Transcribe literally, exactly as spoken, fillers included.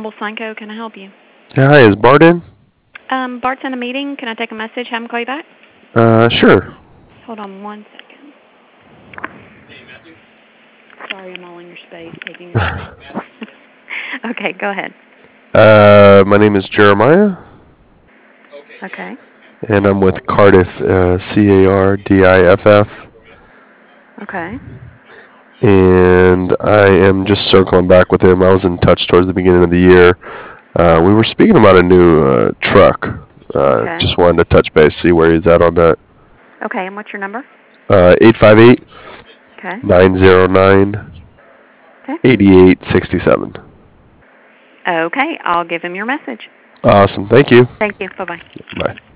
Mobile Synco. Can I help you? Yeah, hi, is Bart in? Um, Bart's in a meeting. Can I take a message? Have him call you back? Uh, sure. Hold on one second. Sorry, I'm all in your space, taking your space. Okay, go ahead. Uh, my name is Jeremiah, Okay. and I'm with Cardiff, uh, C A R D I F F, Okay. and I am just circling back with him. I was in touch towards the beginning of the year. Uh, we were speaking about a new uh, truck. Uh, Okay. just wanted to touch base, see where he's at on that. Okay, and what's your number? Uh, eight five eight, Okay. nine zero nine, Okay. eight eight six seven. Okay, I'll give him your message. Awesome. Thank you. Thank you. Bye-bye. Bye.